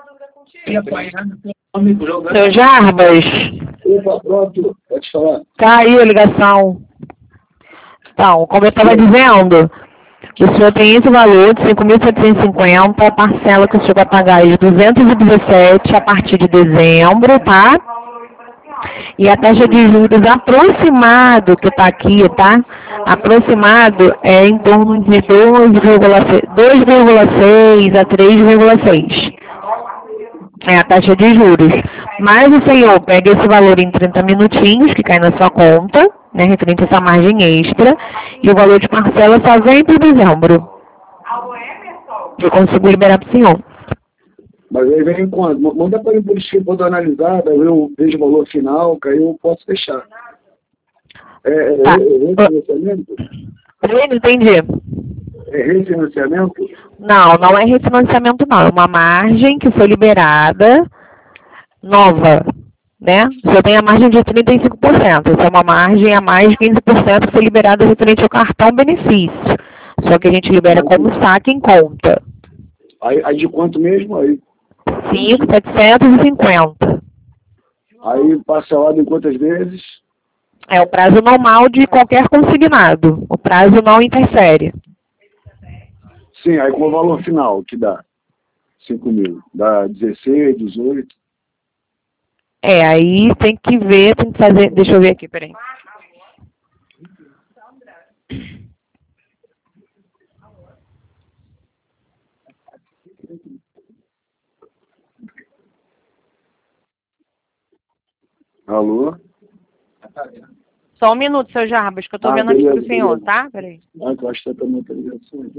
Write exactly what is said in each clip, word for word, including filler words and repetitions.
Seu Jarbas. Opa, pronto, pode falar. Caiu a ligação. Então, como eu estava dizendo, o senhor tem esse valor de cinco mil setecentos e cinquenta, a parcela que o senhor vai pagar é de duzentos e dezessete a partir de dezembro, tá? E a taxa de juros aproximado que está aqui, tá? Aproximado é em torno de dois vírgula seis a três vírgula seis. É a taxa de juros. Mas o senhor pega esse valor em trinta minutinhos, que cai na sua conta, né, referente a essa margem extra, e o valor de parcela só vem para dezembro. Eu consigo liberar para o senhor. Mas aí vem quando? Manda para mim por escrito, vou dar uma analisada, eu vejo o valor final, que aí eu posso fechar. É, é, Tá. é refinanciamento? Eu não entendi. É refinanciamento? Não, não é refinanciamento não. É uma margem que foi liberada nova, né? Você tem a margem de trinta e cinco por cento. Essa é uma margem a mais de quinze por cento que foi liberada referente ao cartão benefício. Só que a gente libera como saque em conta. Aí, aí de quanto mesmo? Aí cinco mil setecentos e cinquenta. Aí parcelado em quantas vezes? É o prazo normal de qualquer consignado. O prazo não interfere. Sim, aí com o valor final, que dá? cinco mil. Dá dezesseis, dezoito? É, aí tem que ver, tem que fazer... Deixa eu ver aqui, peraí. Alô? Só um minuto, seu Jarbas, que eu tô Ah, vendo aqui beleza, pro senhor, beleza. tá? Peraí. Ah, que eu acho que tá também, tá ligação.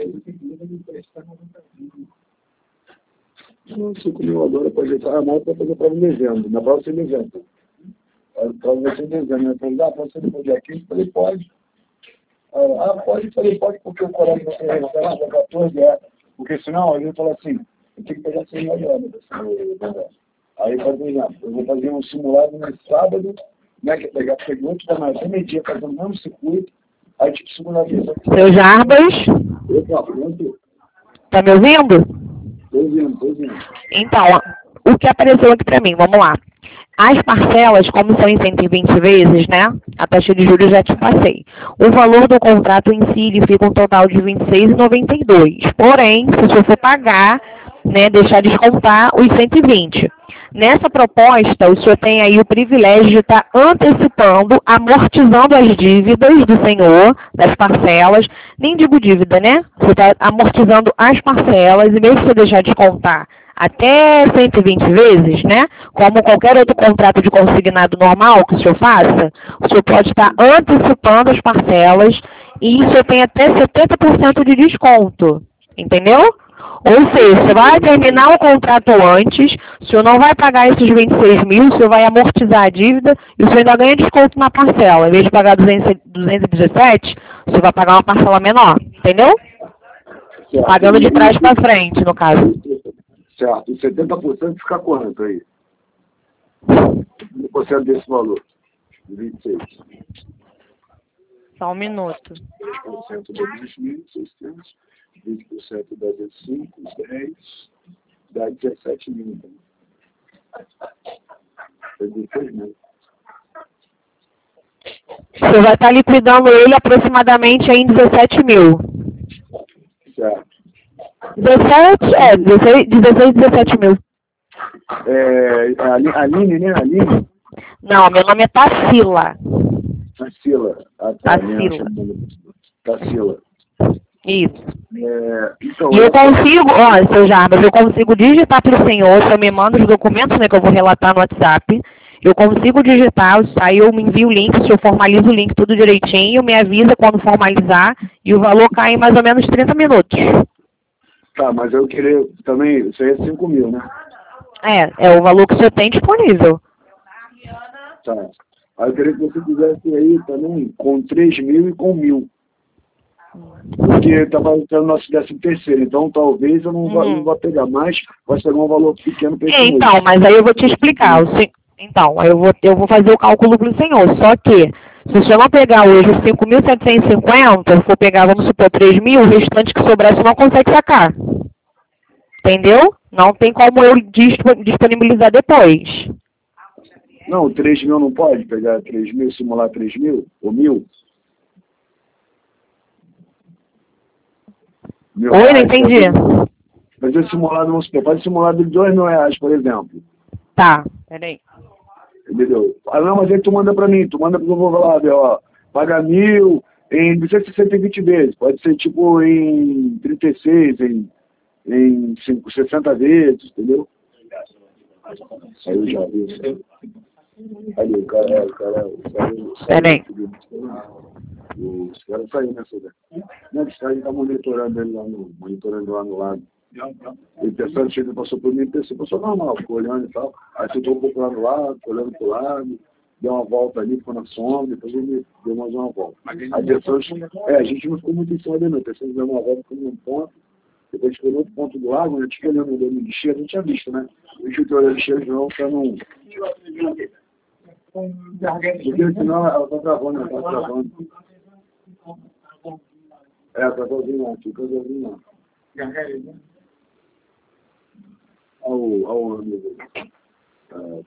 Não, cinco mil agora pode entrar a mais para fazer para em dezembro. Na próxima em dezembro. A prova vai ser em dezembro. Eu falei, ah, pode ser depois do dia quinze? Eu falei, pode. Ah, pode, eu falei, pode, porque o colégio vai ser registrado dia quatorze, é. Porque senão, a gente fala assim, eu tenho que pegar seis mil anos. Aí, por exemplo, eu vou fazer um simulado no sábado, né, que é pegar, pegar oito da manhã, até meio-dia, fazendo o mesmo circuito, aí tipo, segunda vez. Seu Jarbas, Opa, pronto. tá me ouvindo? Tô ouvindo, tô ouvindo. Então, o que apareceu aqui pra mim, vamos lá. As parcelas, como são em cento e vinte vezes, né? A taxa de juros já te passei. O valor do contrato em si, ele fica um total de vinte e seis reais e noventa e dois centavos. Porém, se você for pagar, né, deixar descontar os cento e vinte. Nessa proposta, o senhor tem aí o privilégio de estar antecipando, amortizando as dívidas do senhor, das parcelas. Nem digo dívida, né? Você está amortizando as parcelas, e mesmo que você deixar descontar até cento e vinte vezes, né? Como qualquer outro contrato de consignado normal que o senhor faça, o senhor pode estar antecipando as parcelas e o senhor tem até setenta por cento de desconto. Entendeu? Ou seja, você vai terminar o contrato antes, o senhor não vai pagar esses vinte e seis mil, o senhor vai amortizar a dívida e o senhor ainda ganha desconto na parcela. Em vez de pagar duzentos e dezessete, o senhor vai pagar uma parcela menor. Entendeu? Certo. Pagando de trás para frente, no caso. Certo. E setenta por cento fica quanto aí? setenta por cento desse valor. vinte e seis. Só um minuto. dez por cento dá dois mil e seiscentos. vinte por cento dá cinco, dez, dá dezessete mil. dezesseis mil. Você vai estar liquidando ele aproximadamente em dezessete mil. Certo. dezessete, é, dezesseis, dezesseis, dezessete mil. É, a Aline, né? Aline? Não, meu nome é Tarsila. Tarsila. Ah, tá, Tarsila. Tarsila. Isso. É, então, E eu consigo, ó, seu Jarbas, eu consigo digitar para o senhor, o senhor me manda os documentos, né, que eu vou relatar no WhatsApp. Eu consigo digitar, aí eu me envio o link, o senhor formaliza o link tudo direitinho, me avisa quando formalizar e o valor cai em mais ou menos trinta minutos. Tá, mas eu queria também, isso aí é cinco mil, né? É, é o valor que o senhor tem disponível. Tá. Aí eu queria que você fizesse aí também com três mil e com mil. Porque estava entrando no nosso décimo terceiro, então talvez eu não, uhum. vá, não vá pegar mais, vai ser um valor pequeno para esse é, Então, mês. Mas aí eu vou te explicar. Se, então, eu vou, eu vou fazer o cálculo para o senhor, só que se o senhor não pegar hoje os cinco mil setecentos e cinquenta, se for pegar, vamos supor, três mil, o restante que sobrar você não consegue sacar. Entendeu? Não tem como eu dispo- disponibilizar depois. Não, três mil não pode pegar três mil, simular três mil ou mil? Mil Oi, não reais, entendi. pode fazer simulado, vamos supor, pode simular de dois mil reais, por exemplo. Tá, peraí. Entendeu? Ah, não, mas aí tu manda pra mim, tu manda pro vou lá, ver, ó, paga mil em, não sei se cento e vinte vezes, pode ser tipo em trinta e seis, em, em cinco, sessenta vezes, entendeu? Aí eu já vi. Ali, o cara, o cara, o cara, Peraí. os caras saíram nessa daí. Não, os caras estão monitorando ele lá no, monitorando lá no lado. E o pessoal chega, passou por mim, pensou, passou normal, ficou olhando e tal. Aí sentou um pouco lá no lado, olhando pro lado, deu uma volta ali, ficou na sombra, depois ele deu mais uma volta. Aí pessoas, é, a gente não ficou muito em cima dele, não. A pessoa deu uma volta, ficou num ponto, depois ficou no outro ponto do lago, né? Tinha olhando o olho de lixeiro, a gente tinha visto, né? O bicho que olhou o lixeiro de novo pra não. Porque senão ela tá travando, ela tá travando. É, tá sozinho lá, fica sozinho lá. Olha o, olha o amigo. É.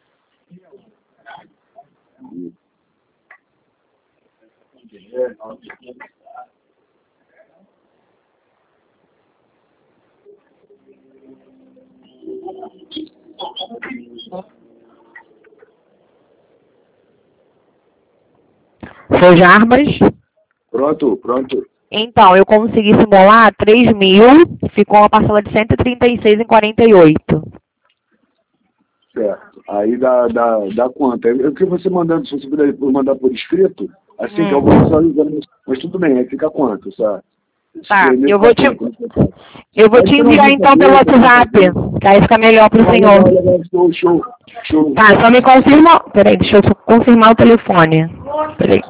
Seu Jarbas? Pronto, pronto. Então, eu consegui simular três mil, ficou uma parcela de cento e trinta e seis e quarenta e oito. Certo. Aí dá, dá, dá quanto? É o que você mandando, se você puder mandar por escrito, assim Hum. que eu vou visualizando. Mas tudo bem, aí fica quanto, sabe? Tá, Escrever eu vou te, quanto, né? eu vou Pode te ser uma enviar lista então pelo dele, pode WhatsApp, ser- que aí fica melhor pro Ah, senhor. legal, legal, show, show, show. Tá, só me confirma. Peraí, deixa eu só confirmar o telefone. Peraí.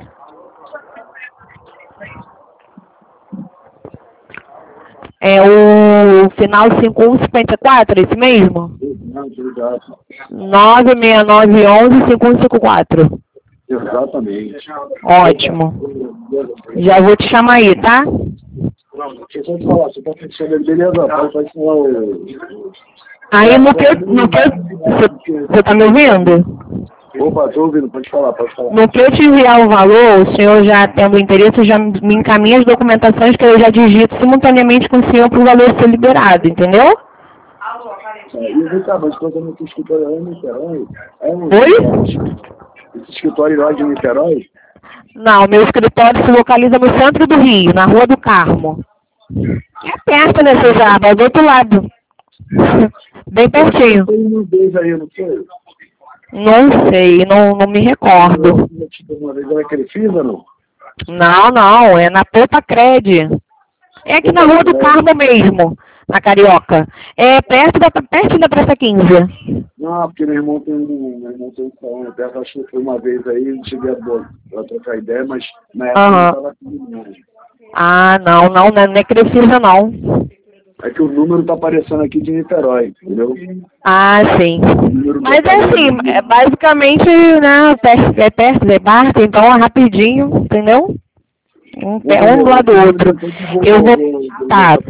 É o final cinco um cinquenta e quatro, esse mesmo? Não, obrigado. nove seis nove um um cinco um cinco quatro. Exatamente. Ótimo. Já vou te chamar aí, tá? Deixa eu só te falar, você tá fixando ele, beleza? Pode, pode falar o... Aí no que, no que você, você tá me ouvindo? Opa, tô ouvindo, pode falar, pode falar. No que eu te enviar o valor, o senhor já tendo interesse, já me encaminha as documentações que eu já digito simultaneamente com o senhor para o valor ser liberado, entendeu? É, e vem cá, mas quando eu estou escritório lá em Niterói, é um Oi? esse escritório lá de Niterói? Não, meu escritório se localiza no centro do Rio, na Rua do Carmo. É perto, né, seu Jarbas? Do outro lado. Bem pertinho. Tem uma vez aí, não foi? Não sei, não, não me recordo. Uma vez era aquele Fisa, não? Não, não, é na Popa Cred. É aqui na Rua do Carmo mesmo, na Carioca. É perto da, perto da Praça quinze. Não, porque meu irmão tem um, meu irmão tem um salão perto, acho que foi uma vez aí, não cheguei a boa, pra trocar ideia, mas na época Aham. não estava aqui não. Ah, não, não, não é Crefisa, não. É que o número tá aparecendo aqui de Niterói, entendeu? Ah, sim. O número Mas tá é assim, aparecendo. é basicamente, né, perto, é perto, é barco, então é rapidinho, entendeu? Um, pé- um do lado do outro. Eu vou. Tá.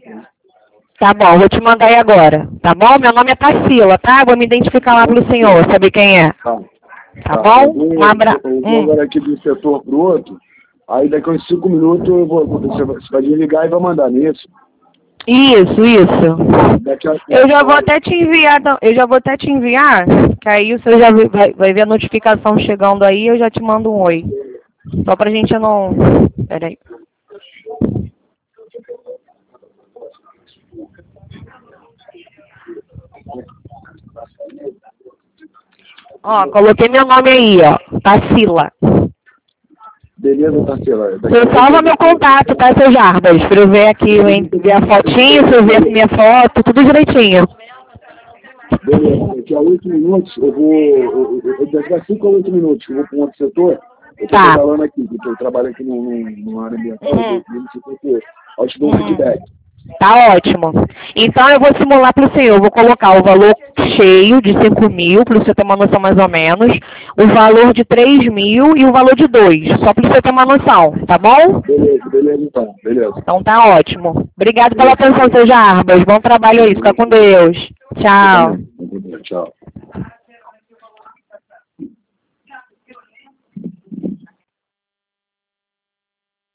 Tá bom, vou te mandar aí agora. Tá bom? Meu nome é Tarsila, tá? Vou me identificar lá pro senhor, saber quem é. Tá. Tá Eu bom? vou, Um abraço. eu vou Hum. agora aqui de um setor pro outro, aí daqui a uns cinco minutos eu vou, você vai você vai desligar e vai mandar nisso. Isso, isso. Daqui a Eu já vou até te enviar, não, eu já vou até te enviar, que aí você já vai, vai- vai ver a notificação chegando aí, eu já te mando um oi. Só pra gente não... Peraí. Ó, coloquei meu nome aí, ó. Tarsila. Beleza, Tarsila. Daqui Você a salva pouco- meu contato, tá, seu Jarbas? Pra eu ver aqui, eu en- ver a fotinho, se eu ver a minha foto, tudo direitinho. Beleza, daqui a oito minutos eu vou. Eu, eu, eu, daqui a cinco a oito minutos eu vou para um outro setor. Eu tô Tá. pedalando aqui, porque eu trabalho aqui num- num- numa área ambiental, Uhum. eu vou te dar um feedback. Tá ótimo. Então eu vou simular para o senhor. Eu vou colocar o valor cheio de cinco mil, para o senhor ter uma noção mais ou menos, o valor de três mil e o valor de dois, só para o senhor ter uma noção, tá bom? Beleza, beleza então, beleza. Então tá ótimo. Obrigado pela atenção, seu Jarbas. Bom trabalho aí. Fica com Deus. Tchau. Tchau.